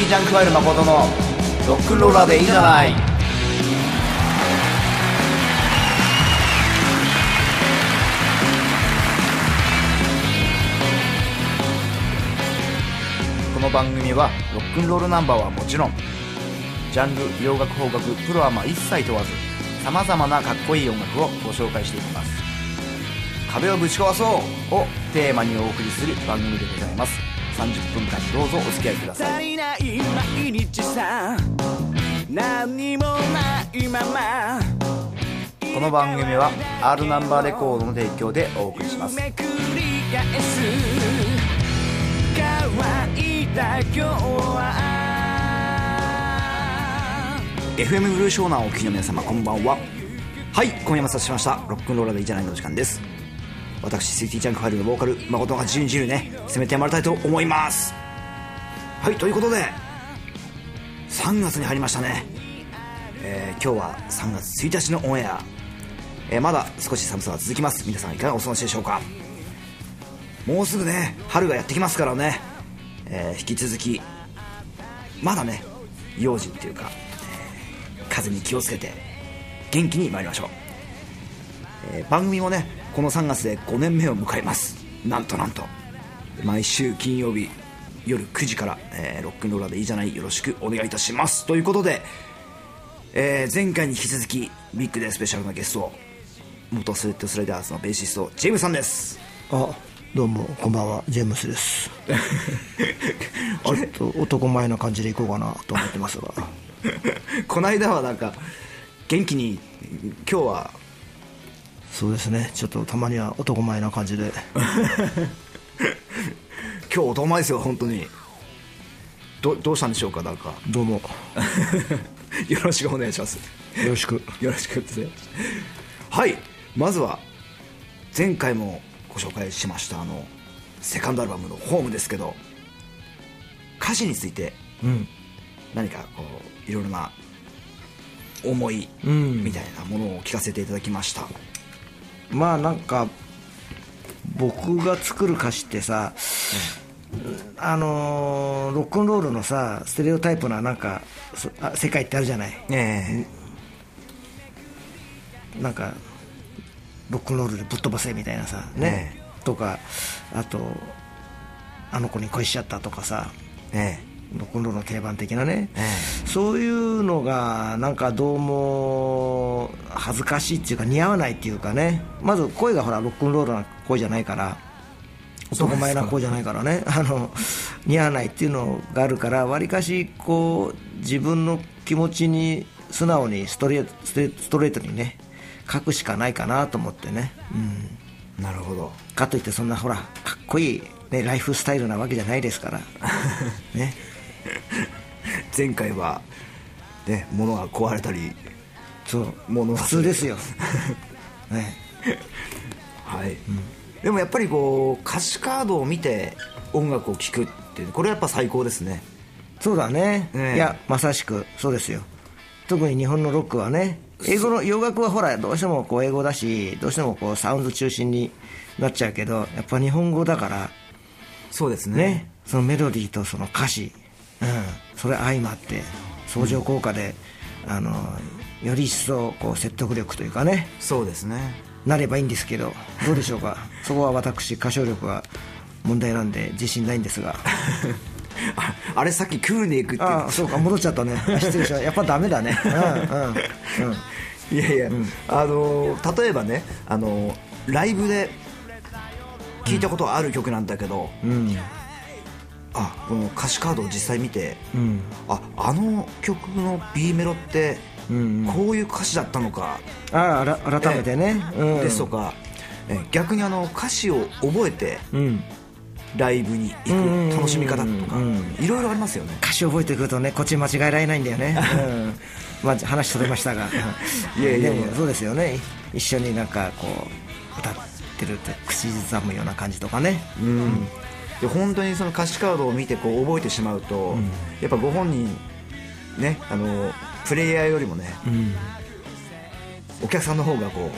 ジャンクワイル誠のロックンローラーでいいじゃない。この番組はロックンロールナンバーはもちろん、ジャンル、洋楽、邦楽、プロアマ一切問わず、さまざまなかっこいい音楽をご紹介していきます。壁をぶち壊そうをテーマにお送りする番組でございます。30分間どうぞお付き合いください。 足りない毎日さ、何もないまま。 この番組は R ナンバーレコードの提供でお送りします。 めくり返す乾いた今日は。 FM ブルー湘南をお聞きの皆様、こんばんは。はい、今夜もさせしましたロックンローラーでいいじゃないのお時間です。私シティジャンクファイルのボーカル誠が自由に自由ね攻めてまいりたいと思います。はい、ということで3月に入りましたね。今日は3月1日のオンエア、まだ少し寒さは続きます。皆さんいかがお過ごしでしょうか。もうすぐね春がやってきますからね、引き続きまだね用心っていうか、風に気をつけて元気に参りましょう。番組もねこの3月で5年目を迎えます。なんと毎週金曜日夜9時から、ロックンローラーでいいじゃない、よろしくお願いいたしますということで、前回に引き続きビッグでスペシャルなゲスト、元スレッドスライダーズのベーシストジェームスさんです。 あ、どうもこんばんは、ジェームスですちょっと男前な感じでいこうかなと思ってますがこの間はなんか元気に、今日はそうですね、ちょっとたまには男前な感じで今日男前ですよ本当に。どうしたんでしょうか。なんかどうもよろしくお願いします。 よろしくですね。はい、まずは前回もご紹介しましたセカンドアルバムのホームですけど、歌詞について何かこういろいろな思いみたいなものを聞かせていただきました。 まあなんか僕が作る歌詞ってさ、ロックンロールのさステレオタイプななんか世界ってあるじゃない、なんかロックンロールでぶっ飛ばせみたいなさね、とか、あとあの子に恋しちゃったとかさ、ロックンロールの定番的なね、そういうのがなんかどうも恥ずかしいっていうか似合わないっていうかね。まず声がほらロックンロールな声じゃないから、男前な声じゃないからね、似合わないっていうのがあるから、わりかしこう自分の気持ちに素直にストレートにね書くしかないかなと思ってね、 なるほど。 かといってそんなほらかっこいい、ね、ライフスタイルなわけじゃないですからね前回はね物が壊れたり、 そう普通ですよね。 はい、でもやっぱりこう歌詞カードを見て音楽を聴くっていう、これはやっぱ最高ですね。 そうだね、いやまさしくそうですよ。特に日本のロックはね、英語の洋楽はほらどうしてもこう英語だし、どうしてもこうサウンド中心になっちゃうけど、やっぱ日本語だからそうですね、 そのメロディーとその歌詞、それ相まって相乗効果で、より一層こう説得力というかね、 そうですね、 なればいいんですけど、どうでしょうかそこは私歌唱力が問題なんで自信ないんですがあれさっきクールに行くって、 そうか戻っちゃったね失礼しました。やっぱダメだねいやいや、例えばねライブで聴いたことある曲なんだけど、この歌詞カードを実際見て、あの曲の B メロってこういう歌詞だったのか、 改めてね、 ですとか、逆に歌詞を覚えて、ライブに行く楽しみ方とか、いろいろありますよね。 歌詞覚えてくるとねこっち間違えられないんだよねまあ話それましたがでもそうですよね、一緒になんかこう歌ってると口ずさむような感じとかね、 で本当にその歌詞カードを見てこう覚えてしまうと、やっぱご本人ねプレイヤーよりもね、お客さんの方がこ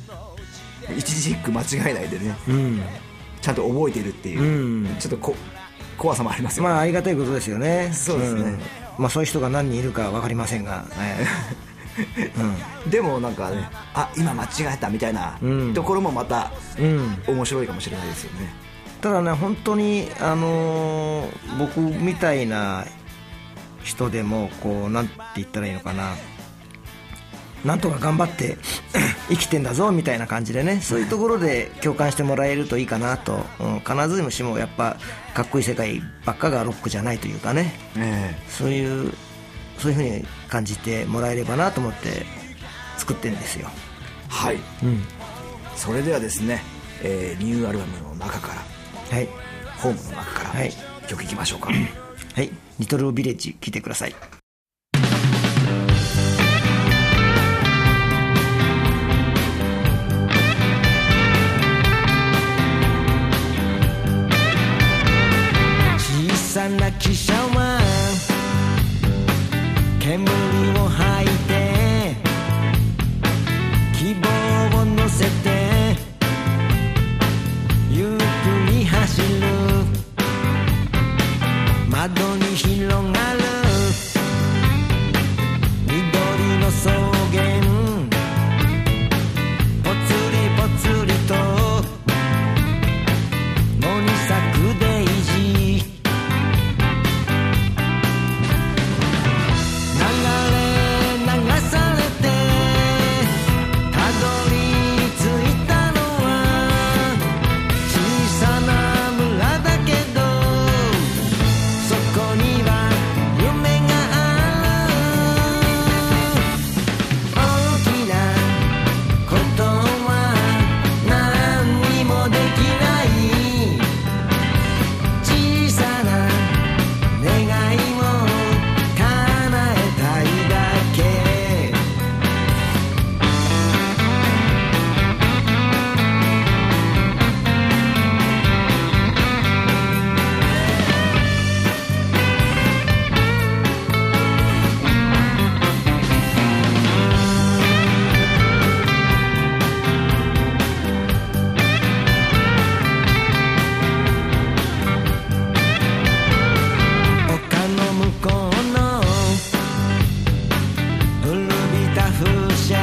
う、一字一句間違えないでね、ちゃんと覚えているっていう、ちょっと怖さもありますよね。 まあありがたいことですよね。 そうですね、 まあそういう人が何人いるか分かりませんが、 でもなんかね、今間違えたみたいなところもまた面白いかもしれないですよね。 ただね、本当に僕みたいな人でもこうなんて言ったらいいのかな、なんとか頑張って生きてんだぞみたいな感じでね、そういうところで共感してもらえるといいかなと、必ずしもやっぱかっこいい世界ばっかがロックじゃないというかね、そういうふうに感じてもらえればなと思って作ってるんですよ。 はい、それではですね、ニューアルバムの中から、ホームの中から、曲いきましょうか。 はい、リトルビレッジ聴いてください。 小さな汽車は煙を吐いて希望を乗せてゆっくり走る、窓に広がる緑の草原、ぽつりぽつりと野に咲くデイジー、流されてたどり着いたのは小さな村だけど、そこには夢がある。大きなことは何にもできない、小さな願いを叶えたいだけ。丘の向こうの古びた風車、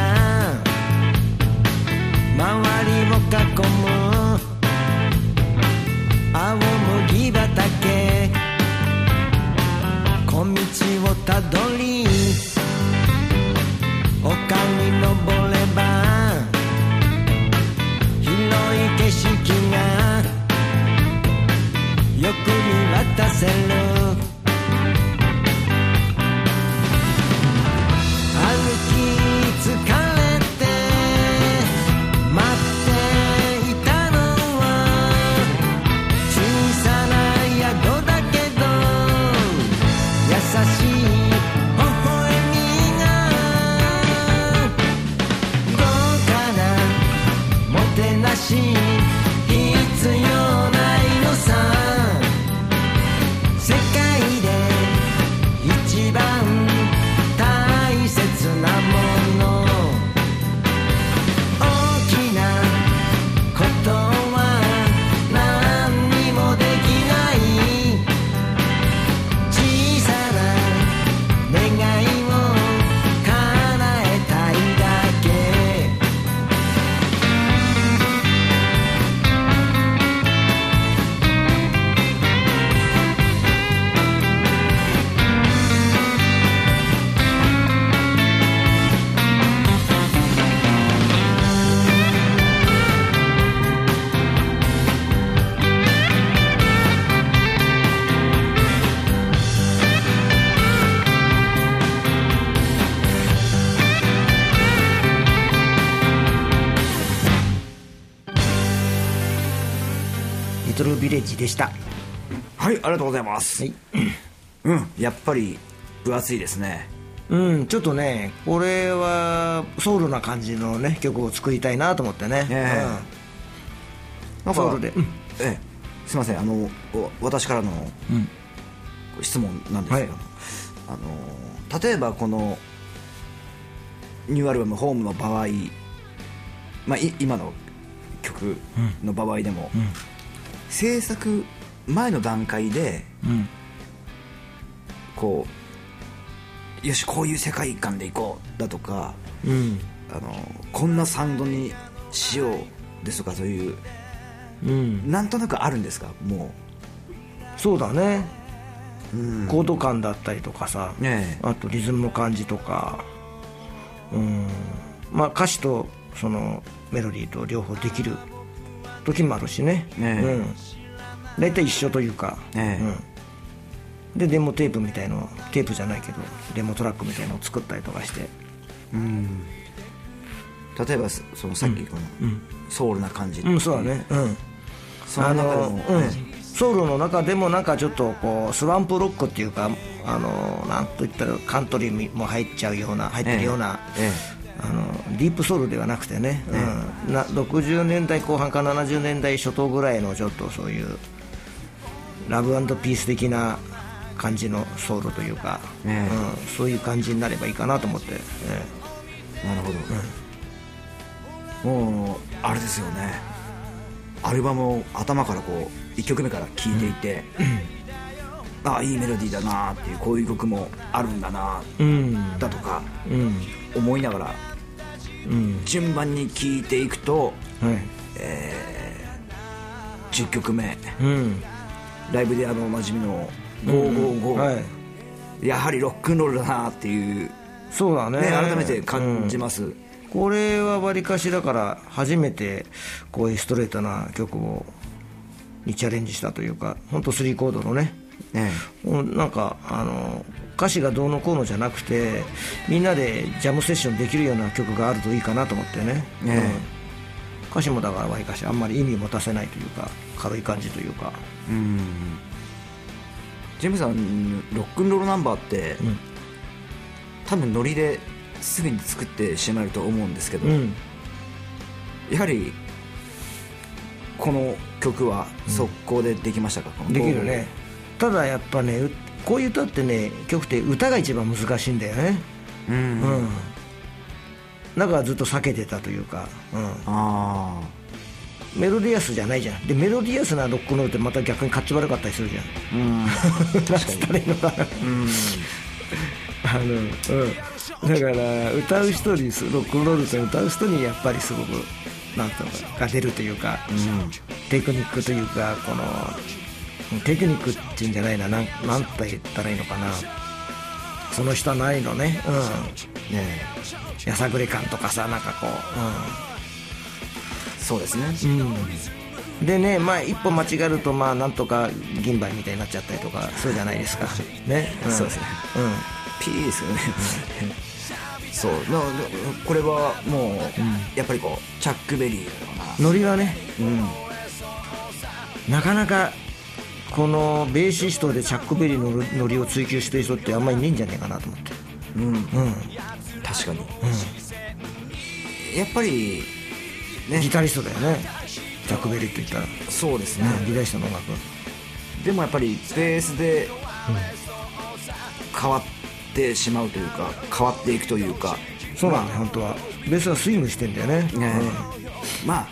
周りを囲む青麦畑、小道をたどり丘に登れば広い景色がよく見渡せる。歩き疲れて待っていたのは小さな宿だけど、優しい微笑みがどうかな、もてなし必要ないのさ、世界で一番大切なもの、大きなことは何にもできない、小さな願いを叶えたいだけ。 リトルビレッジでした。 はい、ありがとうございます。やっぱり分厚いですね。 ちょっとね、これはソウルな感じのね曲を作りたいなと思ってね、 なんかソウルで、 すいません、私からの質問なんですけど、例えばこのニューアルバム「ホーム」の場合、今の曲の場合でも、制作前の段階で、こうよしこういう世界観でいこうだとか、こんなサウンドにしようですとか、そういう、なんとなくあるんですか？もうそうだね、コード感だったりとかさ、あとリズムの感じとか、まあ歌詞とそのメロディーと両方できる時もあるしね、大体一緒というか、でデモテープみたいの、テープじゃないけどデモトラックみたいのを作ったりとかして、 例えばそのさっきこのソウルな感じ、 そうだね、 その中でも、 ソウルの中でもなんかちょっとこうスワンプロックっていうか、なんといったらカントリーも入っちゃうような、入ってるような、ディープソウルではなくてね、60年代後半から70年代初頭ぐらいのちょっとそういうラブ&ピース的な感じのソウルというか、そういう感じになればいいかなと思って、 なるほど、もうあれですよね、アルバムを頭からこう1曲目から聴いていて、ああいいメロディーだなっていう、こういう曲もあるんだなだとか思いながら、順番に聴いていくと、10曲目、ライブでおなじみの555、やはりロックンロールだなっていう、 そうだね、 改めて感じます、 これはわりかしだから初めてこういうストレートな曲にチャレンジしたというか、本当3コードのね、なんか歌詞がどうのこうのじゃなくて、みんなでジャムセッションできるような曲があるといいかなと思ってね、歌詞もだからわりかしあんまり意味を持たせないというか、軽い感じというか。 ジェームさん、ロックンロールナンバーって、多分ノリですぐに作ってしまえると思うんですけど、やはりこの曲は速攻でできましたか？ できるね。ただやっぱね、こういう歌ってね、曲って歌が一番難しいんだよね。だからずっと避けてたというか、メロディアスじゃないじゃん。でメロディアスなロックンロールってまた逆にかっち悪かったりするじゃん。確かにだから歌う人に、ロックンロールって歌う人にやっぱりすごくなんとかが出るというか、テクニックというか、このテクニックっていうんじゃないな、なんて言ったらいいのかな、その人なりのね、やさぐれ感とかさ、なんかこう、そうですね、 でね、まあ一歩間違えると、まあなんとか銀杯みたいになっちゃったりとかそうじゃないですかね、 そうですね、ピーですよね、そうこれはもう、やっぱりこうチャックベリーのようなノリはね、なかなかこのベーシストでチャックベリーのノリを追求してる人ってあんまりいねえんじゃねえかなと思って。 確かに、やっぱりね、 ギタリストだよね、チャックベリーって言ったら。 そうですね、 ギタリストの音楽でもやっぱりベースで変わってしまうというか、変わっていくというか、 そうなんだよ、本当はベースはスイングしてんだよね。 ま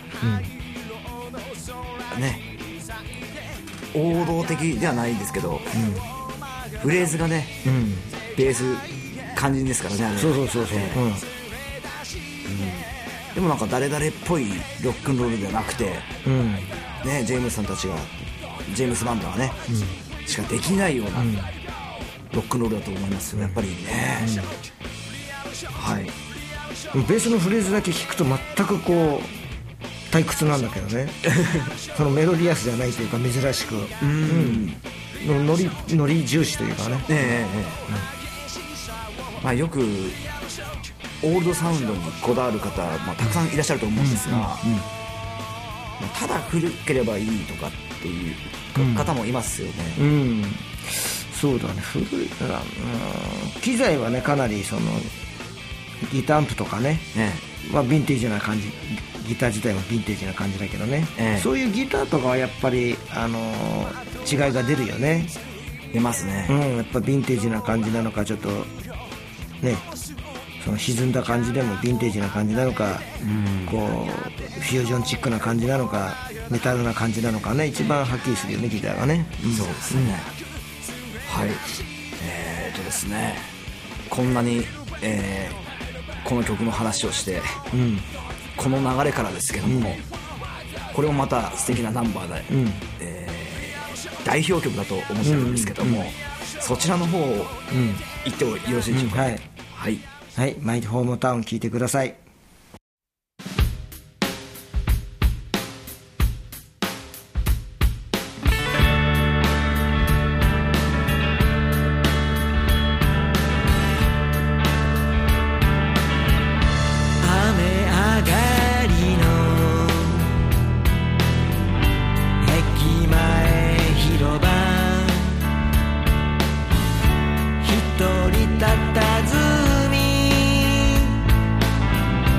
あ、ね、王道的ではないですけど、フレーズがね、ベース肝心ですからね、あれ。 そう、 でもなんか誰々っぽいロックンロールではなくて、ね、ジェームスさんたちが、ジェームスバンドはね、しかできないようなロックンロールだと思いますよ、やっぱりね。 ベースのフレーズだけ聞くと全くこう退屈なんだけどねそのメロディアスじゃないというか、珍しく、ノリ重視というかね、 まあ、よくオールドサウンドにこだわる方、たくさんいらっしゃると思うんですが、ただ古ければいいとかっていう方もいますよね。 そうだね、古い機材はね、かなりそのギターアンプとかね、ヴィンテージな感じ、ギター自体はヴィンテージな感じだけどね、そういうギターとかはやっぱり、違いが出るよね。 出ますね、 やっぱヴィンテージな感じなのか、ちょっとね、 その沈んだ感じでもヴィンテージな感じなのか、こうフュージョンチックな感じなのかメタルな感じなのかね、一番はっきりするよね、ギターがね。 そうですね、はい。ですね、こんなに、この曲の話をして、この流れからですけども、これもまた素敵なナンバーで、代表曲だと思ってるんですけども、そちらの方を言ってもよろしいでしょうか。はいはいはい、マイホームタウン聴いてください。 一人たたずみ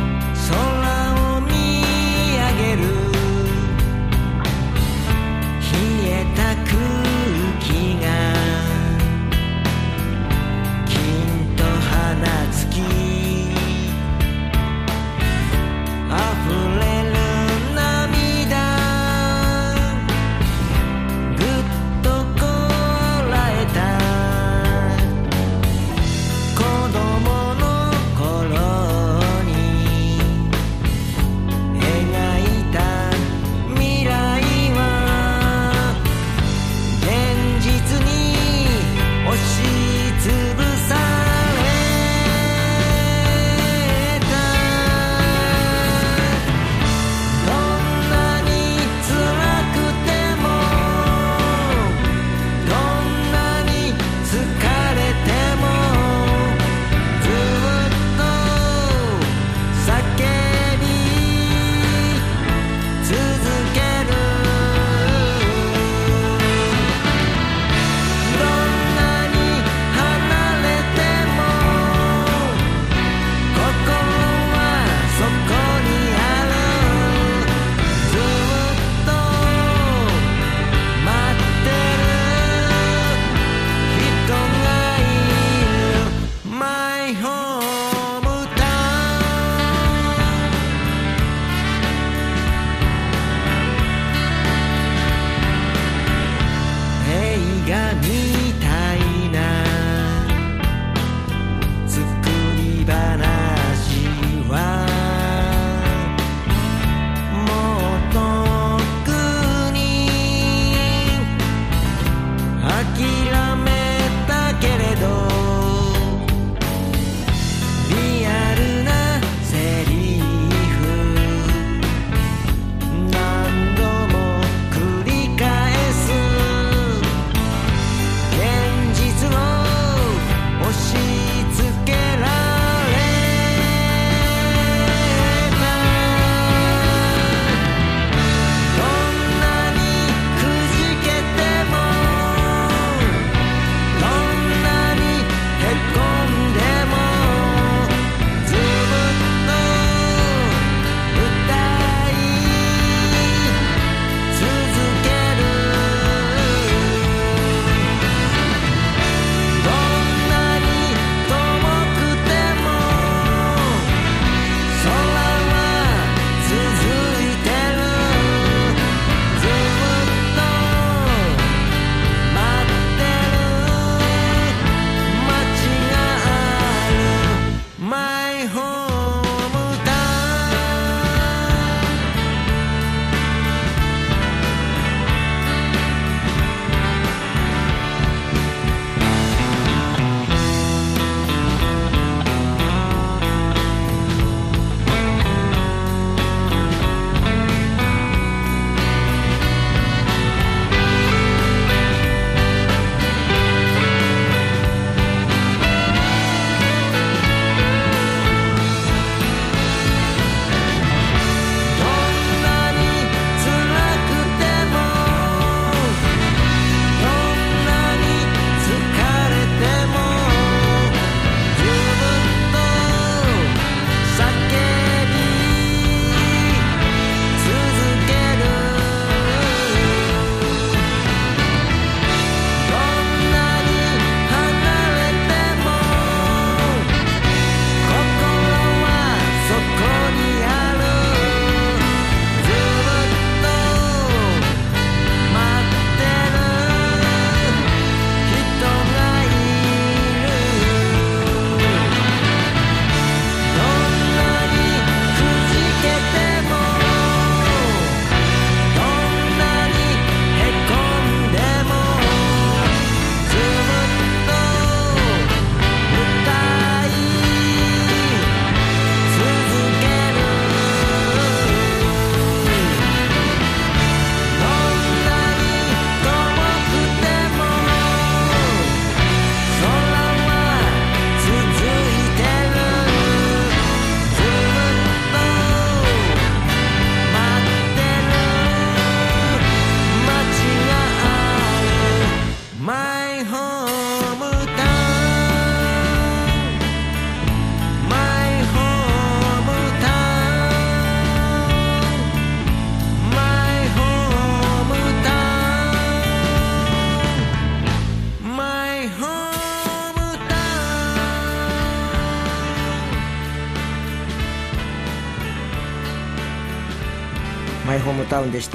マイホームタウンでした。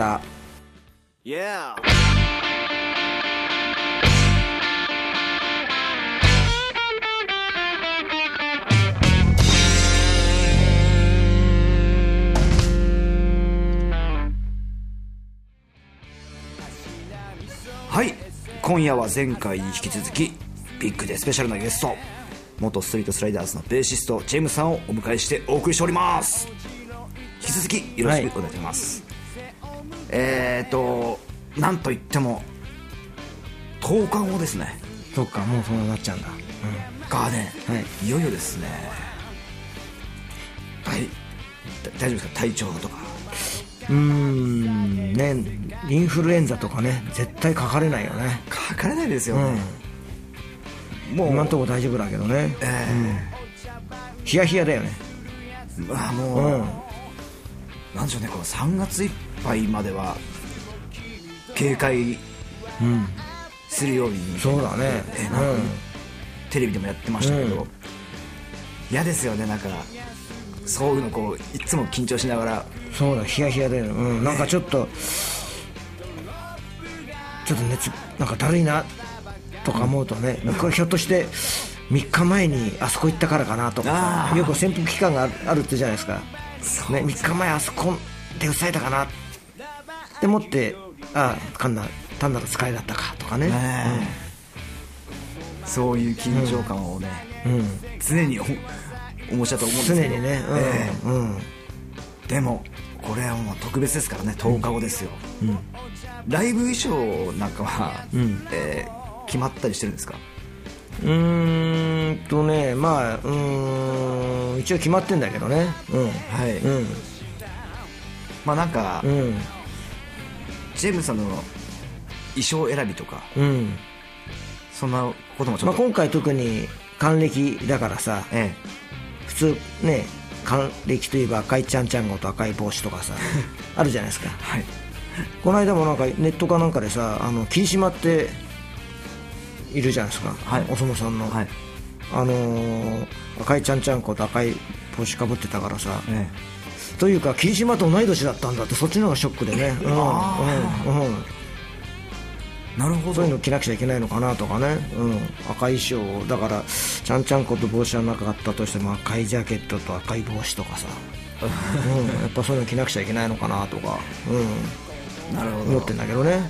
はい、今夜は前回に引き続きビッグでスペシャルなゲスト、元ストリートスライダーズのベーシストジェームスさんをお迎えしてお送りしております。引き続きよろしくお願いします。なんといっても10日後ですね。 そうか、もうそうなっちゃうんだ、 ガーデン、 はい、 いよいよですね。はい、大丈夫ですか、体調とか。 ね、インフルエンザとかね、絶対かかれないよね。 かかれないですよね、もう今のところ大丈夫だけどね、ヒヤヒヤだよね。 もう、なんでしょうね、この3月いっぱいまでは警戒するように、 そうだね、 テレビでもやってましたけど、嫌ですよね、なんかそういうのこういつも緊張しながら。 そうだ、ヒヤヒヤだよ、なんかちょっと熱なんかだるいなとか思うとね、これひょっとして3日前にあそこ行ったからかなとか、よく潜伏期間があるってじゃないですか、ね、3日前あそこで訴えたかなって思って、単なる疲れだったかとかね、 そういう緊張感をね、常にお持ちだと思うんですけど、 常にね、 でもこれはもう特別ですからね、10日後ですよ、ライブ衣装なんかは、決まったりしてるんですか？ まあ一応決まってんだけどね、 はい、まあなんか、ジェームスさんの衣装選びとか、そんなこともちょっと、 今回特に還暦だからさ、普通ね、還暦といえば赤いちゃんちゃんごと赤い帽子とかさあるじゃないですか、この間もなんかネットかなんかでさ、霧島っているじゃないですか、お相撲さんの、赤いちゃんちゃんこと赤い帽子かぶってたからさ、というか霧島と同い年だったんだって、そっちの方がショックでね、 なるほど、 そういうの着なくちゃいけないのかなとかね、赤い衣装だから、ちゃんちゃんこと帽子はなかったとしても赤いジャケットと赤い帽子とかさ、やっぱそういうの着なくちゃいけないのかなとか、 なるほど、 思ってんだけどね、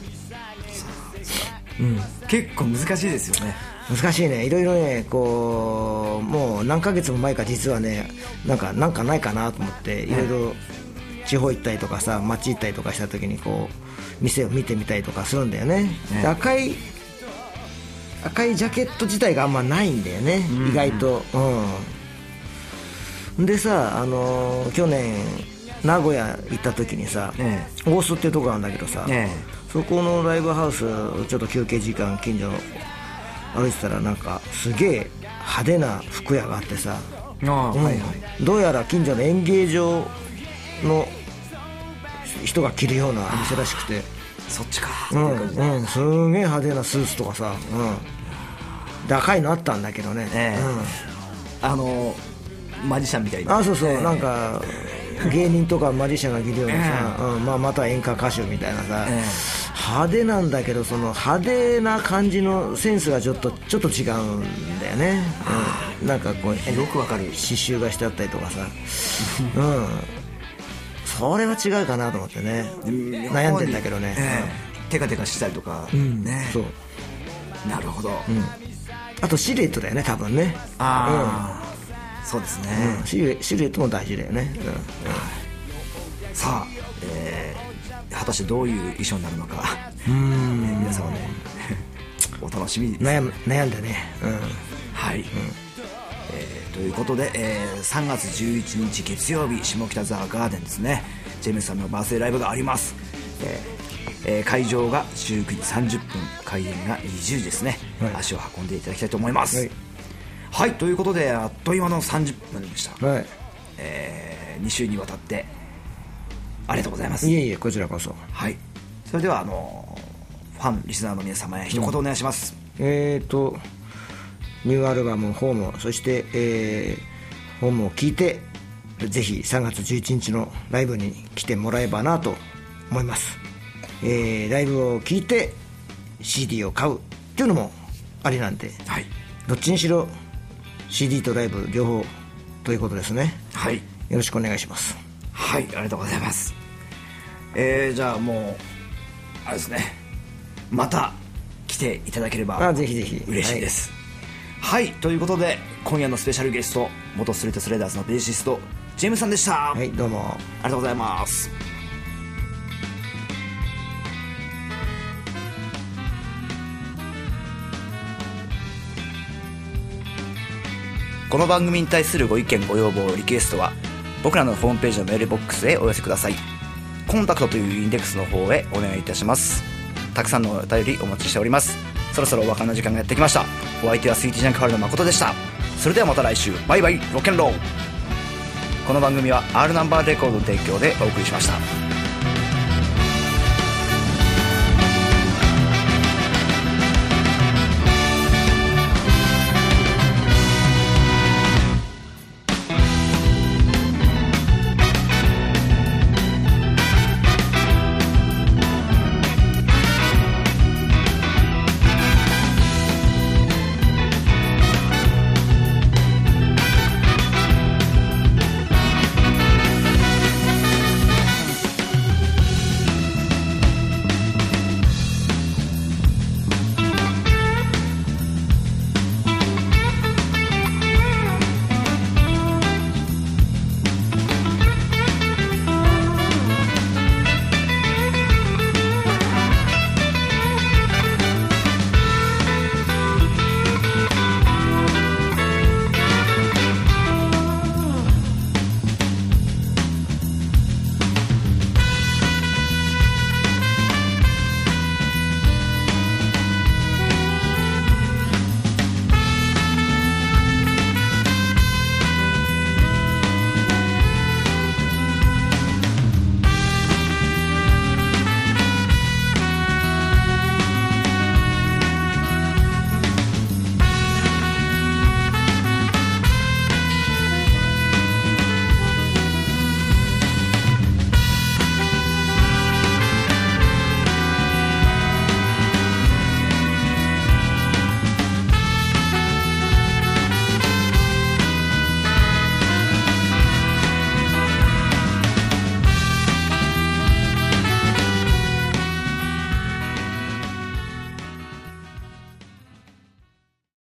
結構難しいですよね。 難しいね、いろいろね、こうもう何ヶ月も前か実はね、なんかないかなと思って、いろいろ地方行ったりとかさ、街行ったりとかした時にこう店を見てみたりとかするんだよね。で、赤いジャケット自体があんまないんだよね、意外と。でさ、去年名古屋行った時にさ、大須っていうところなんだけどさ、そこのライブハウスちょっと休憩時間近所歩いてたら、なんかすげえ派手な服屋があってさ、どうやら近所の演芸場の人が着るような店らしくて、 そっちか、 すげえ派手なスーツとかさ、高いのあったんだけどね、 マジシャンみたいな、 そうそう、なんか芸人とかマジシャンが着るようなさ、また演歌歌手みたいなさ、派手なんだけど、その派手な感じのセンスがちょっと違うんだよね、なんかこうよくわかる、 刺繍がしてあったりとかさ、それは違うかなと思ってね、悩んでんだけどね、 テカテカしたりとか、そう、なるほど、 あとシルエットだよね、多分ね。 そうですね、 シルエットも大事だよね。 さあ、果たしてどういう衣装になるのか、皆さんはねお楽しみに。 悩んでね、 はい、ということで、3月11日月曜日、下北沢ガーデンですね、ジェームスさんのバースデーライブがあります。会場が19時30分、開演が20時ですね、足を運んでいただきたいと思います。はい、ということであっという間の30分でした。2週にわたってありがとうございます。 いえいえ、こちらこそ。 はい、それではファンリスナーの皆様へ一言お願いします。 ニューアルバムホーム、そして、ホームを聴いてぜひ3月11日のライブに来てもらえばなと思います。ライブを聴いて CD を買うっていうのもありなんで、 はい、 どっちにしろ CD とライブ両方ということですね。 はい、 よろしくお願いします。 はい、ありがとうございます。じゃあもうあれですね、また来ていただければぜひぜひ嬉しいです。はい、ということで今夜のスペシャルゲスト、元ストリートスレイダーズのベーシストジェームさんでした。 はい、どうもありがとうございます。この番組に対するご意見ご要望リクエストは僕らのホームページのメールボックスへお寄せください。コンタクトというインデックスの方へお願いいたします。たくさんのお便りお待ちしております。そろそろお別れの時間がやってきました。お相手はスイーティージャンクファイルの誠でした。それではまた来週、バイバイロッケンロール。この番組は R ナンバーレコードの提供でお送りしました。